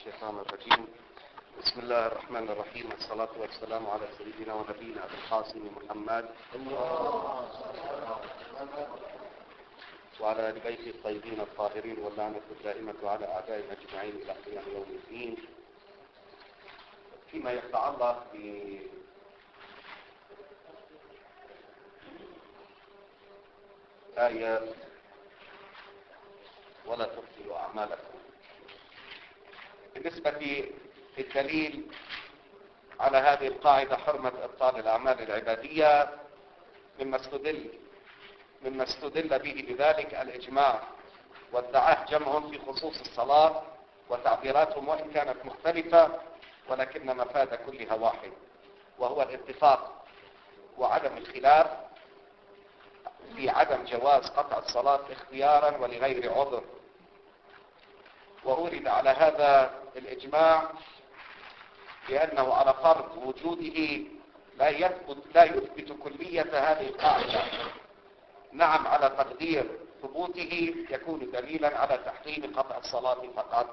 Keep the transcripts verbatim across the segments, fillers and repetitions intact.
الشيطان الرجيم. بسم الله الرحمن الرحيم، والصلاة والسلام على سيدنا ونبينا أبي القاسم محمد وعلى آل بيته الطيبين الطاهرين، واللعنة الدائمة على أعدائهم أجمعين إلى قيام يوم الدين. فيما يتعلق بآية ولا تبطلوا أعمالكم، بالنسبة للدليل على هذه القاعدة حرمة إبطال الأعمال العبادية، مما استدل مما استدل به بذلك الإجماع، وادعاه جمع في خصوص الصلاة، وتعبيراتهم وإن كانت مختلفة ولكن مفاد كلها واحد، وهو الاتفاق وعدم الخلاف في عدم جواز قطع الصلاة اختيارا ولغير عذر. وأورد على هذا الإجماع لأنه على فرض وجوده لا يثبت لا يثبت كلية هذه القاعدة. نعم، على تقدير ثبوته يكون دليلا على تحريم قطع الصلاة فقط.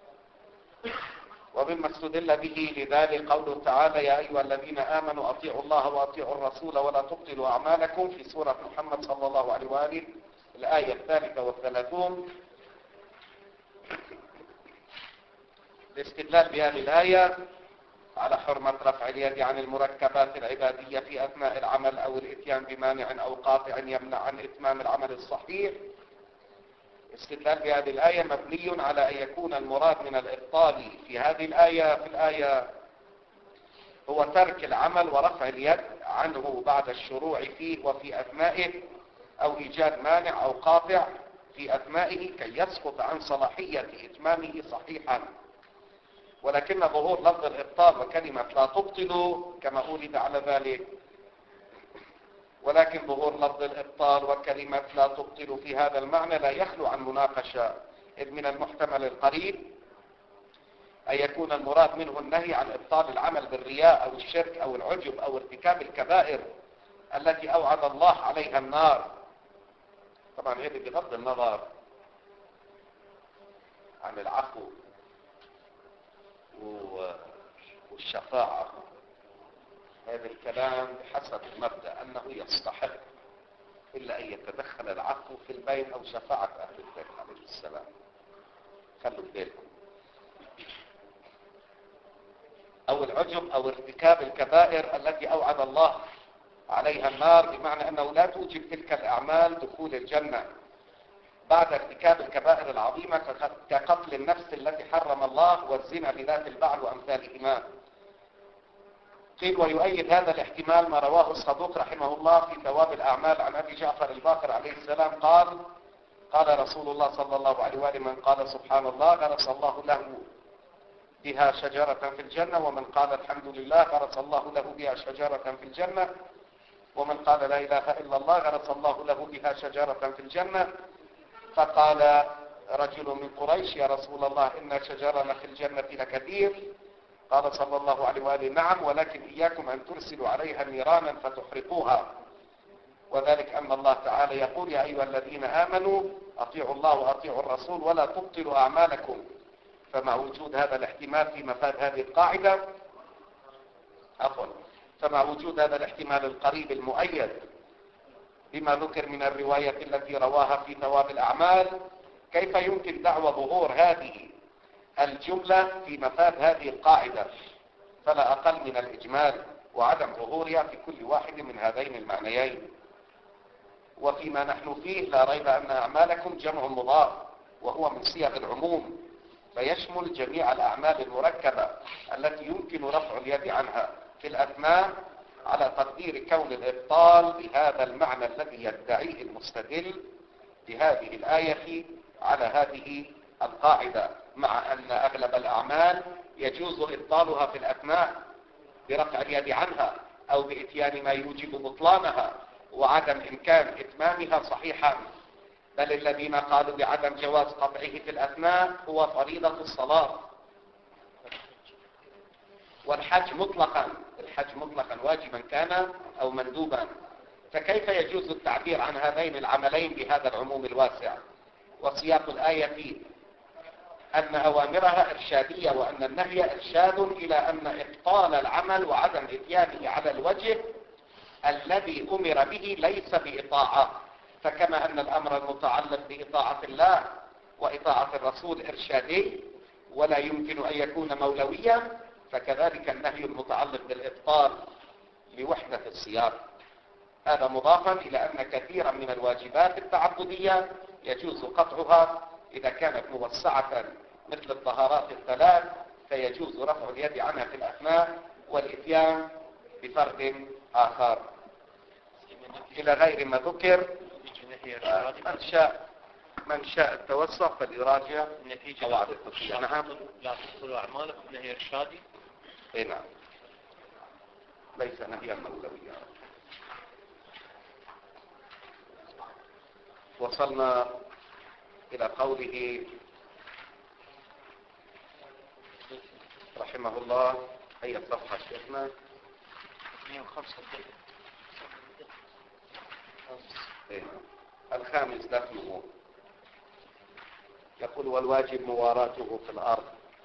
ومما استدل به لذلك قوله تعالى: يا أيها الذين آمنوا أطيعوا الله وأطيعوا الرسول ولا تبطلوا أعمالكم، في سورة محمد صلى الله عليه وآله، الآية الثالثة والثلاثون. الاستدلال بهذه الآية على حرمة رفع اليد عن المركبات العبادية في أثناء العمل، أو الإتيان بمانع أو قاطع يمنع عن إتمام العمل الصحيح. استدلال بهذه الآية مبني على أن يكون المراد من الإبطال في هذه الآية في الآية هو ترك العمل ورفع اليد عنه بعد الشروع فيه وفي أثنائه، أو إيجاد مانع أو قاطع في أثنائه كي يسقط عن صلاحية إتمامه صحيحا. ولكن ظهور لفظ الإبطال وكلمة لا تبطلوا كما أورد على ذلك ولكن ظهور لفظ الإبطال وكلمة لا تبطلوا في هذا المعنى لا يخلو عن مناقشة، إذ من المحتمل القريب أن يكون المراد منه النهي عن إبطال العمل بالرياء أو الشرك أو العجب أو ارتكاب الكبائر التي أوعد الله عليها النار. طبعا هذه بغض النظر عن العفو والشفاعة. هذا الكلام بحسب المبدأ أنه يستحق إلا أن يتدخل العفو في البين أو شفاعة أهل البيت عليه السلام. خلوا بالكم. أو العجب أو ارتكاب الكبائر التي أوعد الله عليها النار، بمعنى أنه لا توجب تلك الأعمال دخول الجنة بعد ارتكاب الكبائر العظيمة كقتل النفس التي حرم الله والزنا بذات البعل وأمثالهما. قيل ويؤيد هذا الاحتمال ما رواه الصدوق رحمه الله في ثواب الأعمال عن أبي جعفر الباقر عليه السلام قال: قال رسول الله صلى الله عليه وآله: من قال سبحان الله غرس الله له بها شجرة في الجنة، ومن قال الحمد لله غرس الله له بها شجرة في الجنة، ومن قال لا إله إلا الله غرس الله له بها شجرة في الجنة. فقال رجل من قريش: يا رسول الله إن شجرنا في الجنة لكثير. قال صلى الله عليه وآله: نعم، ولكن إياكم أن ترسلوا عليها نيرانا فتحرقوها. وذلك أن الله تعالى يقول: يا أيها الذين آمنوا أطيعوا الله وأطيعوا الرسول ولا تبطلوا أعمالكم. فمع وجود هذا الاحتمال في مفاد هذه القاعدة عفوا فمع وجود هذا الاحتمال القريب المؤيد بما ذكر من الرواية التي رواها في ثواب الأعمال، كيف يمكن دعوى ظهور هذه الجملة في مفاد هذه القاعدة؟ فلا أقل من الإجمال وعدم ظهورها في كل واحد من هذين المعنيين. وفيما نحن فيه لا ريب أن أعمالكم جمع مضاف، وهو من صيغ العموم، فيشمل جميع الأعمال المركبة التي يمكن رفع اليد عنها في الأثناء، على تقدير كون الإبطال بهذا المعنى الذي يدعيه المستدل بهذه الآية على هذه القاعدة، مع أن أغلب الأعمال يجوز إبطالها في الأثناء برفع اليد عنها أو بإتيان ما يوجب بطلانها وعدم إمكان إتمامها صحيحا. بل الذين قالوا بعدم جواز قطعه في الأثناء هو فريضة الصلاة والحج مطلقا الحج مطلقا واجبا كان أو مندوبا. فكيف يجوز التعبير عن هذين العملين بهذا العموم الواسع؟ وسياق الآية أن أوامرها إرشادية وأن النهي إرشاد إلى أن إبطال العمل وعدم إتيانه على الوجه الذي أمر به ليس بإطاعة. فكما أن الأمر المتعلق بإطاعة الله وإطاعة الرسول إرشادي ولا يمكن أن يكون مولويا، فكذلك النهي المتعلق بالإبطال لوحدة الصيام. هذا مضافا إلى أن كثيرا من الواجبات التعبدية يجوز قطعها إذا كانت موسعة مثل الطهارات الثلاث، فيجوز رفع اليد عنها في الأثناء والإتيان بفرد آخر إلى غير ما ذكر. من شاء من شاء التوسع فليراجع قواعد التفسير. نعم. لا تدخلوا أعمالكم نهي إرشادي. اي نعم، ليس نهيا مولويا. وصلنا إلى قوله رحمه الله، أي صفحة شيخنا؟ مئة وخمسة. الخامس دفنه. يقول والواجب مواراته في الأرض.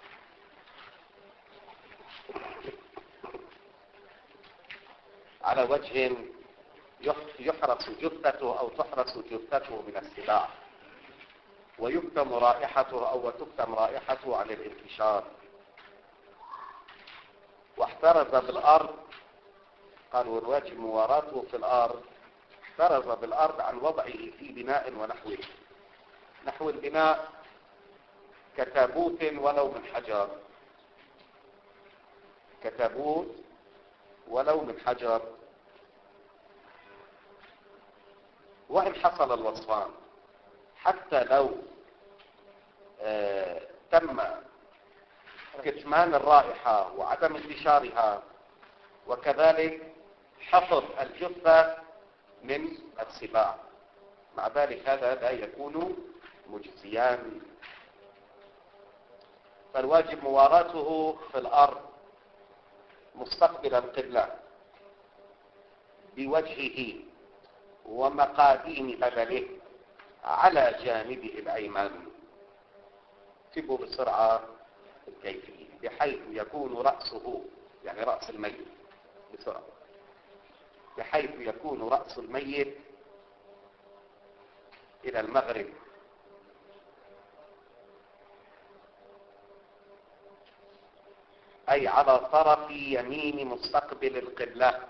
على وجه يحرس جثته أو تحرس جثته من السباع، ويكتم رائحته أو وتكتم رائحته عن الانتشار. واحترز بالأرض، قالوا الواجب مواراته في الأرض، احترز بالأرض عن وضعه في بناء ونحوه. نحو البناء كتابوت ولو من حجر، كتابوت ولو من حجر. وإن حصل الوصفان، حتى لو آه تم كتمان الرائحة وعدم انتشارها، وكذلك حفظ الجثة من السباع، مع ذلك هذا لا يكون مجزيان. فالواجب مواراته في الأرض مستقبل القبلة بوجهه ومقاديم بدنه على جانبه الأيمن. اكتبوا بسرعة الكيفية، بحيث يكون رأسه، يعني رأس الميت بسرعة، بحيث يكون رأس الميت إلى المغرب، أي على طرف يمين مستقبل القبلة،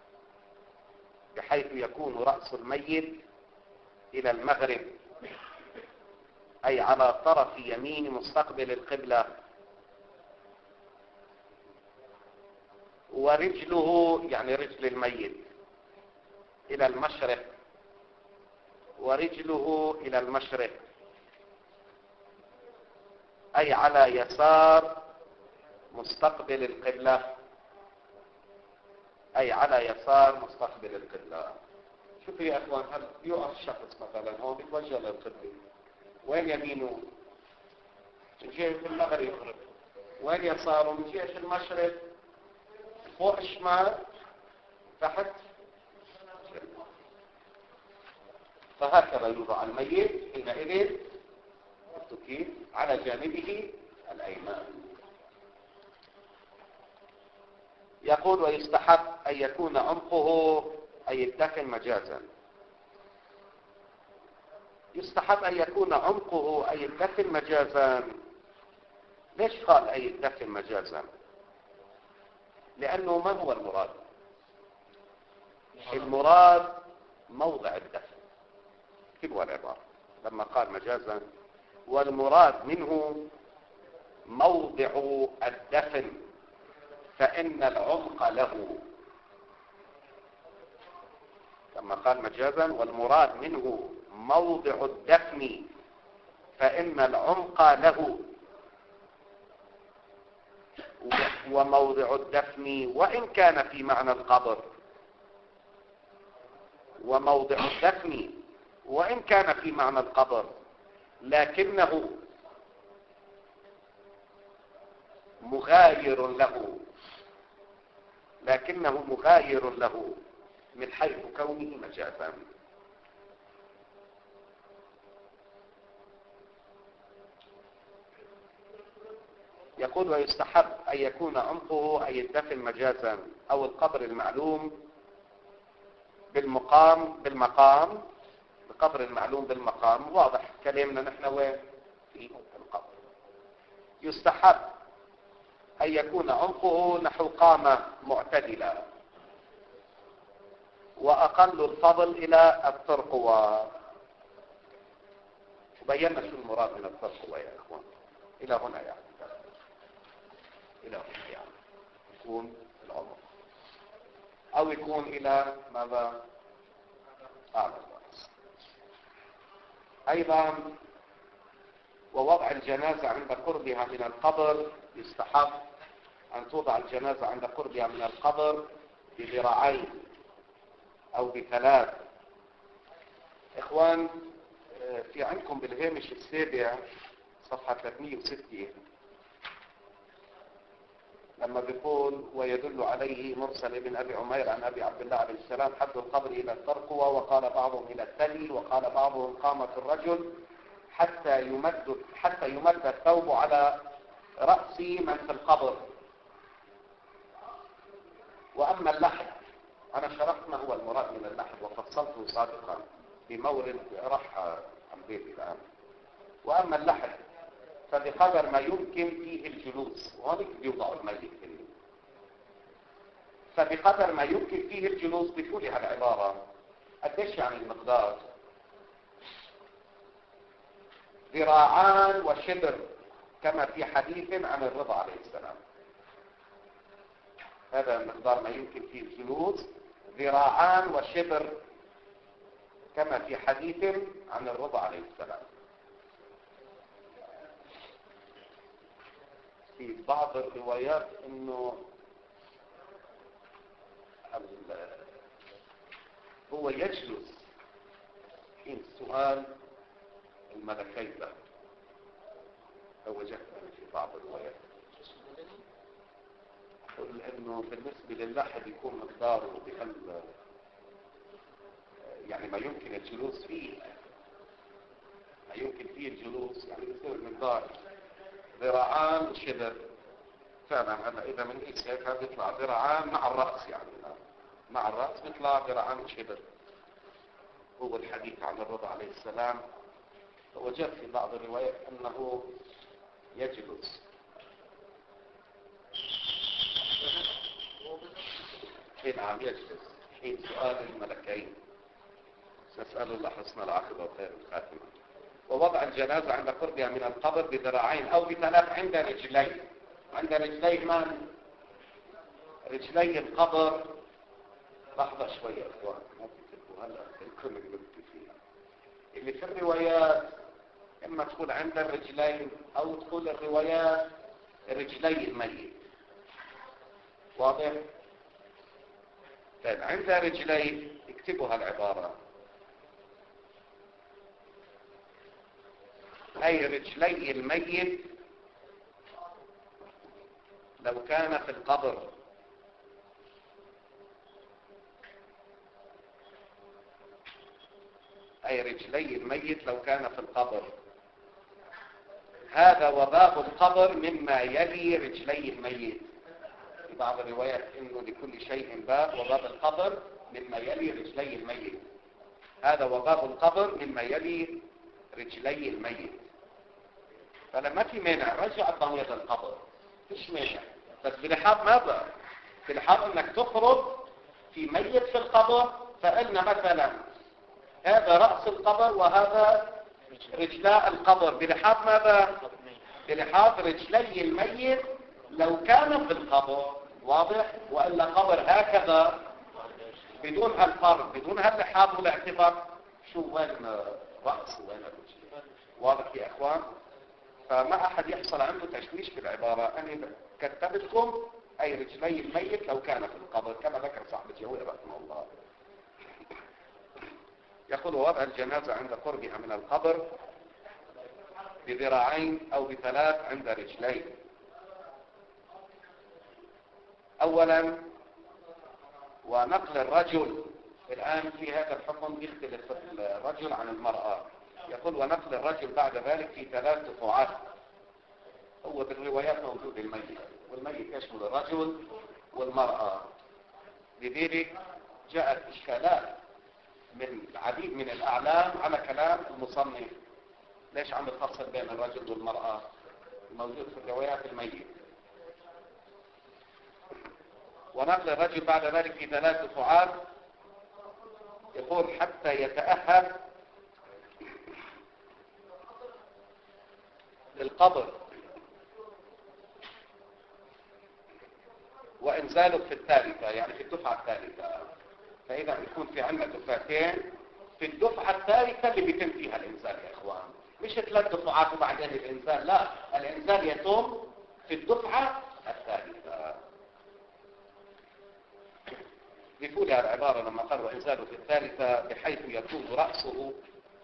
بحيث يكون رأس الميت إلى المغرب، أي على طرف يمين مستقبل القبلة. ورجله، يعني رجل الميت، إلى المشرق، ورجله إلى المشرق، أي على يسار مستقبل القبلة، أي على يسار مستقبل القبلة. شوفوا يا أخوان، هل يقف شخص مثلا هو بيتوجه للقبلة، وين يمينه؟ من جهة المغرب. وين يساره؟ من جهة المشرق. فوق الشمال، تحت. فهكذا يوضع الميت حينئذ التكييف على جانبه الأيمن. يقول ويستحب أن يكون عمقه، أي الدفن مجازا، يستحب أن يكون عمقه أي الدفن مجازا. ليش قال أي الدفن مجازا؟ لأنه ما هو المراد؟ المراد موضع الدفن. كيف العبارة لما قال مجازا؟ والمراد منه موضع الدفن، فإن العمق له. لما قال مجازا والمراد منه موضع الدفن فإن العمق له. وموضع الدفن وإن كان في معنى القبر، وموضع الدفن وإن كان في معنى القبر، لكنه مغاير له، لكنه مغاير له من حيث كونه مجازا. يقول ويستحب أن يكون عمقه أي الدفن مجازا أو القبر المعلوم بالمقام بالمقام القبر المعلوم بالمقام. واضح كلامنا نحن وين في القبر. يستحب أن يكون عمقه نحو قامة معتدلة وأقل الفضل إلى الترقوة. وبينا شو المراد من الترقوة يا إخوان. إلى هنا يعني إلى هنا يعني يكون العمر أو يكون إلى ماذا أعلى الرأس. أيضا ووضع الجنازة عند قربها من القبر. يستحب أن توضع الجنازة عند قربها من القبر بذراعين أو بثلاث. إخوان في عندكم بالهامش السابع صفحة ثلاثمئة وستة لما بيقول ويدل عليه مرسل ابن أبي عمير عن أبي عبد الله عليه السلام حد القبر إلى الترقوة وقال بعضهم إلى التلي وقال بعضهم قامة الرجل حتى يمد حتى يمد الثوب على رأس من في القبر. وأما اللحد أنا شرحت ما هو المراد من اللحد وفصلته سابقا بمورد راح عن بيتي الآن. وأما اللحد فبقدر ما يمكن فيه الجلوس وهذا بيوضع الميت فيه. فبقدر ما يمكن فيه الجلوس بتقولي هالعبارة قديش يعني المقدار؟ ذراعان وشبر كما في حديث عن الرضا عليه السلام. هذا مقدار ما يمكن فيه الجلوس ذراعان وشبر كما في حديث عن الرضا عليه السلام. في بعض الروايات انه هو يجلس حين سؤال الملكين له. وجدت في بعض الروايات يقول انه بالنسبه للحد يكون مقداره بقل يعني ما يمكن الجلوس فيه ما يمكن فيه الجلوس يعني يصير مقدار ذراعان وشبر. فعلا هلا اذا من هيك هيك بيطلع ذراعان مع الراس يعني مع الراس بيطلع ذراعان وشبر. هو الحديث عن الرضا عليه السلام. وجدت في بعض الروايات انه يجلس. حين عم يجلس حين سؤال الملكين نسأل الله حسن العاقبة وخير الخاتمة. ووضع الجنازة عند قربها من القبر بذراعين أو بثلاث عند رجلين. عند رجلي من؟ رجلي القبر. لحظة شوية أخوان ما بتكتبوا هلا الكل قلت فيها. اللي في الروايات إما تقول عند الرجلين أو تقول الروايات رجلي الميت. واضح؟ طيب عند رجلي اكتبوا هالعبارة أي رجلي الميت لو كان في القبر. أي رجلي الميت لو كان في القبر. هذا وباب القبر مما يلي رجلي الميت. في بعض الروايات إنه لكل شيء باب وباب القبر مما يلي رجلي الميت. هذا وباب القبر مما يلي رجلي الميت. فلما في مانع رجع الضوء القبر فيش مانع. بس بلحاظ ماذا؟ بلحاظ انك تخرج في ميت في القبر فقلنا مثلا هذا رأس القبر وهذا رجلاء القبر. بلحاظ ماذا؟ بلحاظ رجلي الميت لو كان في القبر. واضح؟ وإلا قبر هكذا بدون هالفرق بدون هاللحاظ والاعتبار شو وين رأس وين رجل. واضح يا اخوان؟ فما احد يحصل عنده تشويش في العبارة. انا كتبت لكم اي رجلي الميت لو كان في القبر كما ذكر صاحب الجوير رحمه الله. يقول وضع الجنازة عند قربها من القبر بذراعين او بثلاث عند رجلين. اولا ونقل الرجل. الان في هذا الحكم يختلف الرجل عن المرأة. يقول ونقل الرجل بعد ذلك في ثلاث دفعات. هو بالروايات موجود الميت، والميت يشمل الرجل والمرأة. لذلك جاءت إشكالات من العديد من الأعلام على كلام المصنف، ليش عم يفصل بين الرجل والمرأة؟ موجود في الروايات الميت. ونقل الرجل بعد ذلك في ثلاث دفعات، يقول حتى يتأهب للقبر وإنزاله في الثالثة، يعني في الدفعة الثالثة. فإذا يكون في عندنا دفعتين، في الدفعة الثالثة اللي بيتم فيها الإنزال يا إخوان، مش ثلاث دفعات وبعدين الإنزال، لا، الإنزال يتم في الدفعة الثالثة. ضيفوا لي العبارة لما قال وإنزاله في الثالثة بحيث يكون رأسه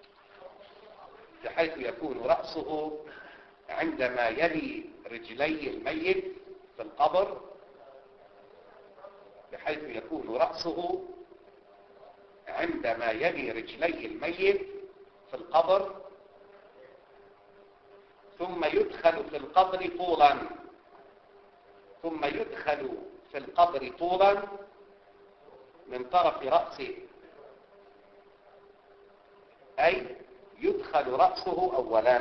بحيث يكون رأسه عندما يلي رجلي الميت في القبر، بحيث يكون رأسه عندما يلي رجلي الميت في القبر، ثم يدخل في القبر طولا ثم يدخل في القبر طولا من طرف رأسه، أي يدخل رأسه أولا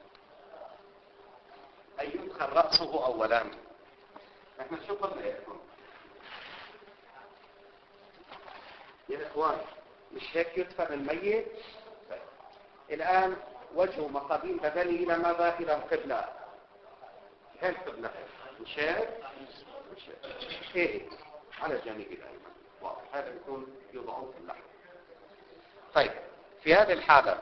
أي يدخل رأسه أولا. احنا شو قلنا يا إخوان؟ يا إخوان مش هيك يدفن الميت؟ الآن وجهه مقابل بدني إلى ماذا؟ إلى القبلة. هل القبلة مش هيك؟ مش هيك إيه؟ على الجانب الأيمن. واضح، هذا يكون يوضعون في اللحم. طيب في هذه الحالة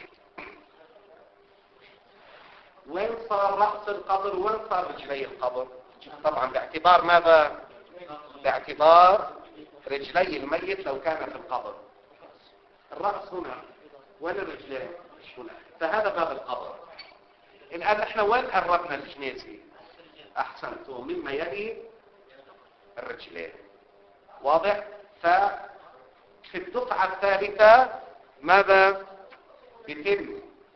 وين صار رأس القبر وين صار رجلي القبر؟ طبعا باعتبار ماذا؟ باعتبار رجلي الميت لو كان في القبر. الرأس هنا، وين الرجلين؟ هنا. فهذا باب القبر. الآن احنا وين قربنا الجنازة؟ أحسنتم، مما يلي الرجلين. واضح؟ ففي الدفعة الثالثة ماذا؟ يتم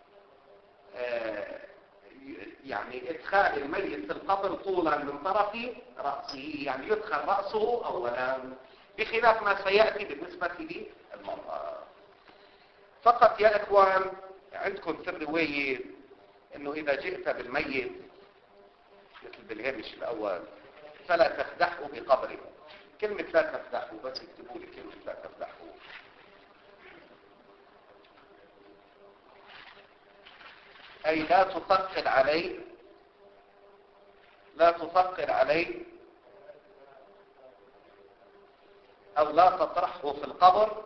آه يعني إدخال الميت في القبر طولا من طرف رأسه، يعني يدخل رأسه أولا، بخلاف ما سيأتي بالنسبة للمرأة. فقط يا إخوان عندكم في الرواية أنه إذا جئت بالميت مثل بالهامش الأول فلا تفدحه بقبره. كلمة لا تفدحه بس اكتبوا لي كلمة لا تفدحه. أي لا تثقل عليه لا تثقل عليه أو لا تطرحه في القبر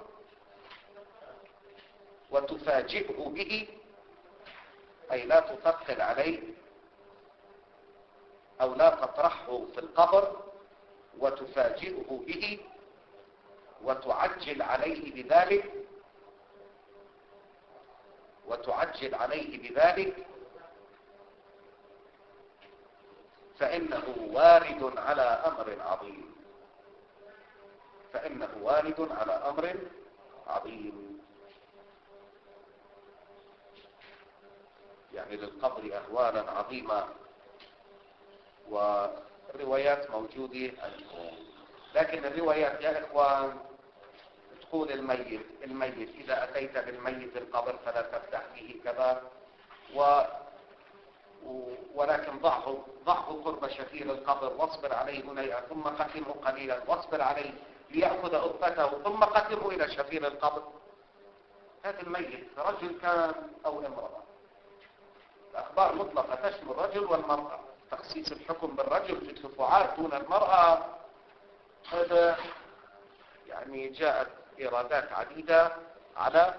وتفاجئه به. أي لا تثقل عليه أو لا تطرحه في القبر وتفاجئه به وتعجل عليه بذلك وتعجل عليه بذلك فإنه وارد على أمر عظيم فإنه وارد على أمر عظيم يعني للقبر أهوالا عظيمة، والروايات موجودة عندكم. لكن الروايات يا إخوان تقول الميت الميت إذا أتيت بالميت القبر فلا تفتح فيه كذا، و ولكن ضعه ضعه قرب شفير القبر واصبر عليه هنيئا ثم قدمه قليلا واصبر عليه ليأخذ أخته ثم قدمه إلى شفير القبر. هذا الميت رجل كان أو امرأة. الأخبار مطلقة تشمل الرجل والمرأة. تخصيص الحكم بالرجل في الدفعات دون المرأة هذا يعني جاءت إرادات عديدة على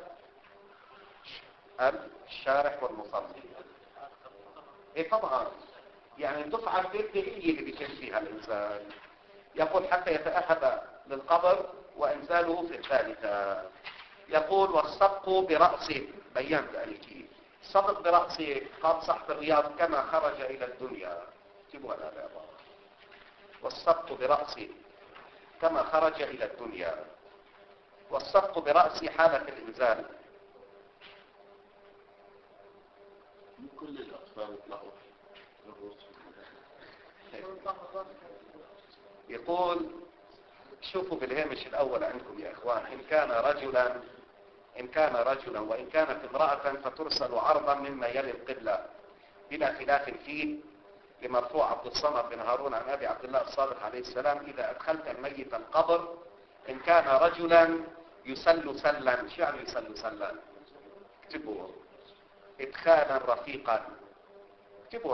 الشارح والمصنف. إيه طبعا يعني الدفعة الثالثة هي اللي بيتم فيها الإنسان. يقول حتى يتأهب للقبر وإنزاله في الثالثة. يقول والصدق برأسه، بينت أنك الصدق برأسه قال صاحب الرياض كما خرج إلى الدنيا. اكتبوا هذا العبارة. والصدق برأسه كما خرج إلى الدنيا. والصدق برأسه حالة الإنزال. من كل الأطفال يطلعوا يقول شوفوا بالهامش الأول عندكم يا إخوان، إن كان رجلا إن كان رجلا وإن كانت امرأة فترسل عرضا مما يلي القبلة بلا خلاف فيه، لمرفوع عبد الصمد بن هارون عن أبي عبد الله الصادق عليه السلام: إذا أدخلت الميت القبر إن كان رجلا يسل سلا. شو يعني يسل سلا؟ اكتبوا إدخالا رفيقا، اكتبوا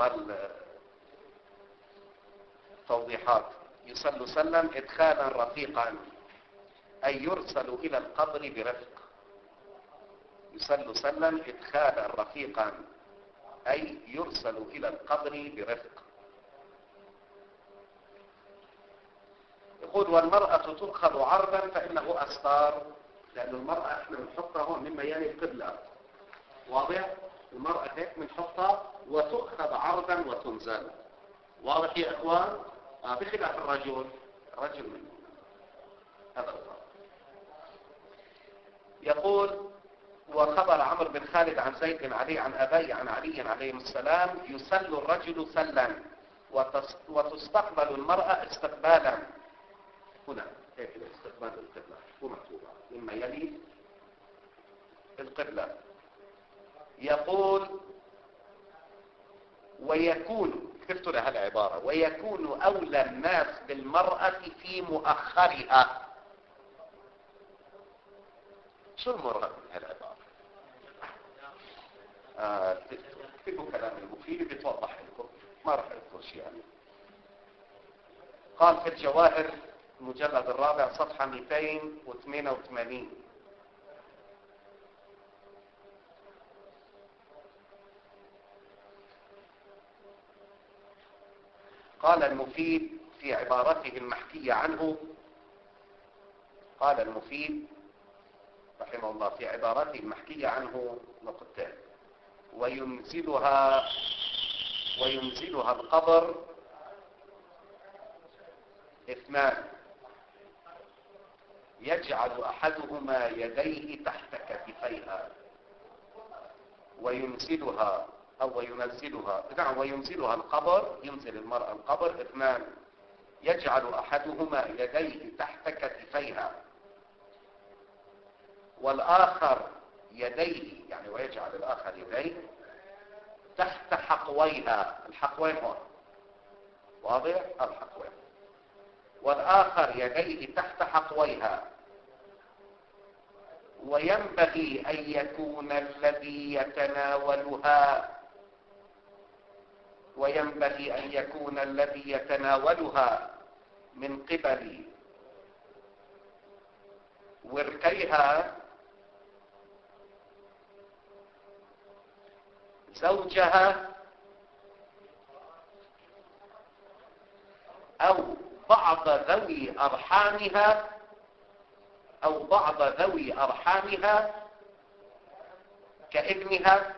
هالتوضيحات. يسل سلا إدخالا رفيقا أي يرسل إلى القبر برفق. يسل سلا إدخالا رفيقا أي يرسل إلى القبر برفق. يقول: والمرأة تؤخذ عرضا فإنه أستار، لأن المرأة احنا بنحطها هون مما يلي القبلة، واضح؟ المرأة هيك بنحطها وتؤخذ عرضا وتنزل، واضح يا إخوان؟ آه بخلاف الرجل، الرجل من هذا الفرق. يقول: وخبر عمرو بن خالد عن زيد بن علي عن أبي عن علي عليهم السلام: يسل الرجل سلا وتستقبل المرأة استقبالا. هنا هيك استقبال القبلة ومكتوبة مما يلي القبلة. يقول: ويكون، كتبت لها العبارة: ويكون أولى الناس بالمرأة في مؤخرها. شو المراد من هالعبارة؟ آه تكتبوا كلام المفيد بتوضح لكم، ما راح اذكر شيء يعني. قال في الجواهر المجلد الرابع صفحة مئتين وثمانية وثمانين: قال المفيد في عبارته المحكية عنه، قال المفيد رحمه الله في عبارته المحكية عنه نقطتين: وينزلها وينزلها القبر اثنان، يجعل أحدهما يديه تحت كتفيها. وينزلها أو وينزلها نعم وينزلها القبر، ينزل المرأة القبر اثنان، يجعل أحدهما يديه تحت كتفيها والآخر يديه، يعني ويجعل الآخر يديه تحت حقويها. الحقوين هون، واضح؟ الحقوين. والآخر يديه تحت حقويها. وينبغي أن يكون الذي يتناولها وينبغي أن يكون الذي يتناولها من قبل وركيها زوجها أو بعض ذوي أرحامها أو بعض ذوي أرحامها كابنها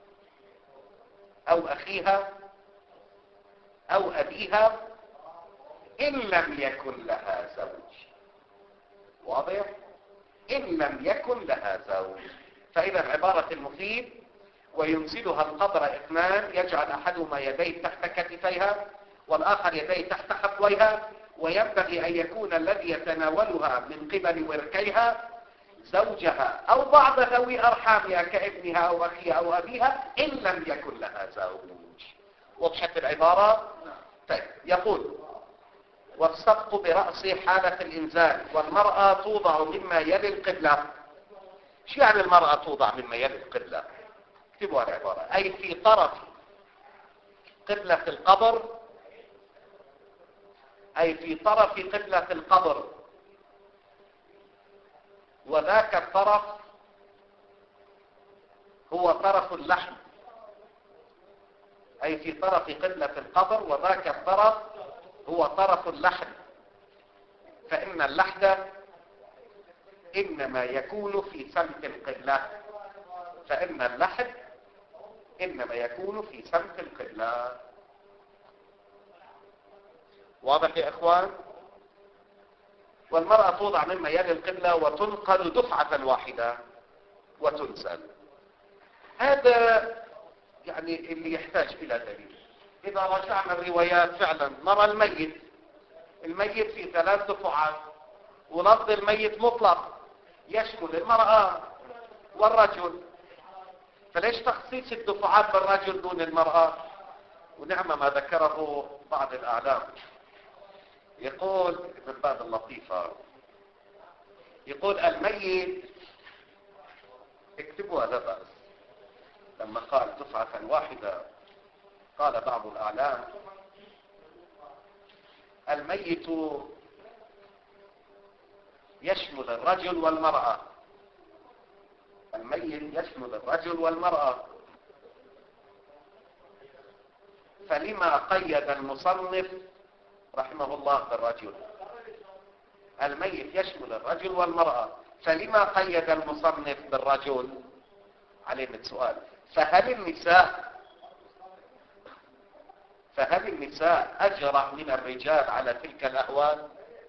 أو أخيها أو أبيها إن لم يكن لها زوج. واضح؟ إن لم يكن لها زوج. فإذا عبارة المفيد: وينزلها القبر اثنان، يجعل أحدهما يديه تحت كتفيها والآخر يديه تحت حقويها، وينبغي أن يكون الذي يتناولها من قبل وركيها زوجها أو بعض ذوي أرحامها كابنها أو أخيها أو أبيها إن لم يكن لها زوج. وضحت العبارة؟ طيب. يقول: والسقط برأس حالة الإنزال، والمرأة توضع مما يلي القبلة. شو يعني المرأة توضع مما يلي القبلة؟ اكتبوا العبارة: أي في طرف قبلة القبر أي في طرف قبلة القبر، وذاك الطرف هو طرف اللحم. أي في طرف قبلة القبر وذاك الطرف هو طرف اللحد. فإن اللحد إنما يكون في سمت القبلة فإن اللحد إنما يكون في سمت القبلة. واضح يا إخوان؟ والمرأة توضع مما يلي القبلة وتنقل دفعة واحدة وتنزل. هذا يعني اللي يحتاج إلى دليل. إذا رجعنا الروايات فعلا نرى الميت الميت في ثلاث دفعات، ولفظ الميت مطلق يشمل المرأة والرجل، فليش تخصيص الدفعات بالرجل دون المرأة؟ ونعم ما ذكره بعض الأعلام. يقول ابن باز اللطيفة، يقول الميت، اكتبوها لا بأس، لما قال دفعة واحدة قال بعض الأعلام الميت يشمل الرجل والمرأة، الميت يشمل الرجل والمرأة، فلما قيد المصنف رحمه الله بالرجل؟ الميت يشمل الرجل والمرأة، فلما قيد المصنف بالرجل؟ علينا السؤال، فهل النساء فهل النساء أجرأ من الرجال على تلك الأهوال؟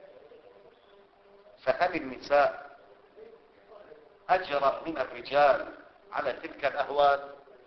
فهل النساء أجرأ من الرجال على تلك الأهوال؟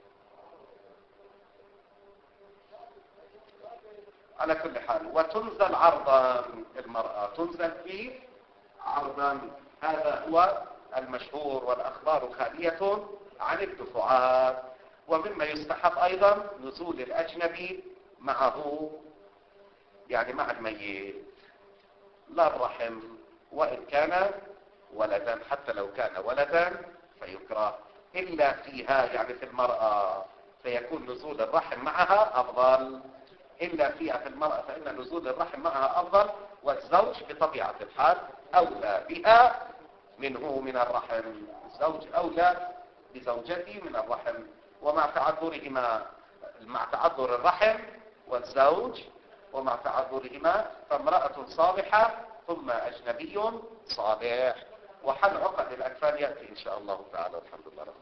على كل حال، وتنزل عرضا، المرأة تنزل فيه عرضا، هذا هو المشهور، والأخبار خالية عن الدفعات. ومما يستحب أيضا نزول الأجنبي معه، يعني مع الميت، لا الرحم وإن كان ولدا، حتى لو كان ولدا فيكره، إلا فيها يعني في المرأة فيكون نزول الرحم معها أفضل، إلا فيها في المرأة فإن نزول الرحم معها أفضل، والزوج بطبيعة الحال أولى بها منه من الرحم، الزوج أولى بزوجته من الرحم، ومع تعذرهما، مع تعذر الرحم والزوج ومع تعذرهما فامرأة صالحة ثم أجنبي صالح. وحل عقد الأكفال يأتي إن شاء الله تعالى. الحمد لله.